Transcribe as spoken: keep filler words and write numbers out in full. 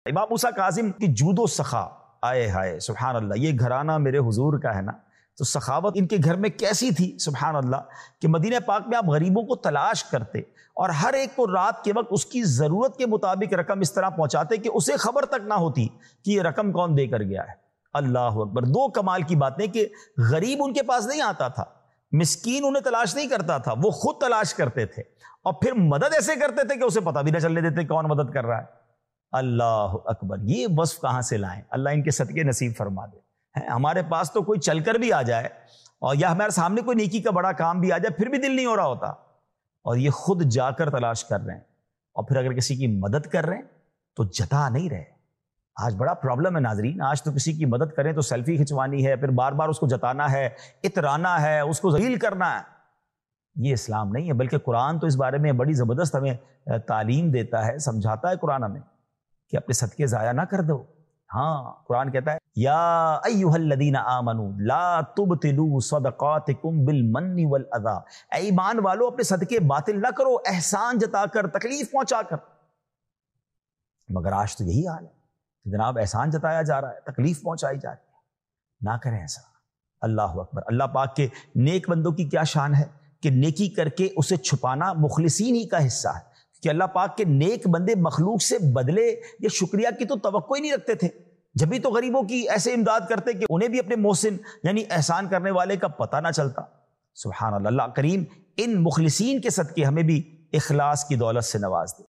امام موسیٰ کاظم کی جود و سخا، آئے ہائے سبحان اللہ، یہ گھرانہ میرے حضور کا ہے نا، تو سخاوت ان کے گھر میں کیسی تھی سبحان اللہ، کہ مدینہ پاک میں آپ غریبوں کو تلاش کرتے اور ہر ایک کو رات کے وقت اس کی ضرورت کے مطابق رقم اس طرح پہنچاتے کہ اسے خبر تک نہ ہوتی کہ یہ رقم کون دے کر گیا ہے۔ اللہ اکبر۔ دو کمال کی باتیں کہ غریب ان کے پاس نہیں آتا تھا، مسکین انہیں تلاش نہیں کرتا تھا، وہ خود تلاش کرتے تھے اور پھر مدد ایسے کرتے تھے کہ اسے پتہ بھی نہ چلنے دیتے کون مدد کر رہا ہے۔ اللہ اکبر۔ یہ وصف کہاں سے لائیں؟ اللہ ان کے صدقے نصیب فرما دے۔ ہمارے پاس تو کوئی چل کر بھی آ جائے اور یا ہمارے سامنے کوئی نیکی کا بڑا کام بھی آ جائے پھر بھی دل نہیں ہو رہا ہوتا، اور یہ خود جا کر تلاش کر رہے ہیں، اور پھر اگر کسی کی مدد کر رہے ہیں تو جتا نہیں رہے۔ آج بڑا پرابلم ہے ناظرین، آج تو کسی کی مدد کریں تو سیلفی کھنچوانی ہے، پھر بار بار اس کو جتانا ہے، اترانا ہے، اس کو ذلیل کرنا ہے۔ یہ اسلام نہیں ہے، بلکہ قرآن تو اس بارے میں بڑی زبردست ہمیں تعلیم دیتا ہے، سمجھاتا ہے قرآن ہمیں کہ اپنے صدقے ضائع نہ کر دو۔ ہاں، قرآن کہتا ہے یا ایھا الذین آمنوا لا تبطلوا صدقاتکم بالمن والاذی، اے ایمان والو اپنے صدقے باطل نہ کرو احسان جتا کر، تکلیف پہنچا کر۔ مگر آج تو یہی حال ہے کہ جناب احسان جتایا جا رہا ہے، تکلیف پہنچائی جا رہی ہے۔ نہ کریں ایسا۔ اللہ اکبر۔ اللہ پاک کے نیک بندوں کی کیا شان ہے کہ نیکی کر کے اسے چھپانا مخلصین ہی کا حصہ ہے، کہ اللہ پاک کے نیک بندے مخلوق سے بدلے یا شکریہ کی تو توقع ہی نہیں رکھتے تھے، جبھی تو غریبوں کی ایسے امداد کرتے کہ انہیں بھی اپنے محسن یعنی احسان کرنے والے کا پتہ نہ چلتا۔ سبحان اللہ۔ اللہ کریم ان مخلصین کے صدقے ہمیں بھی اخلاص کی دولت سے نواز دے۔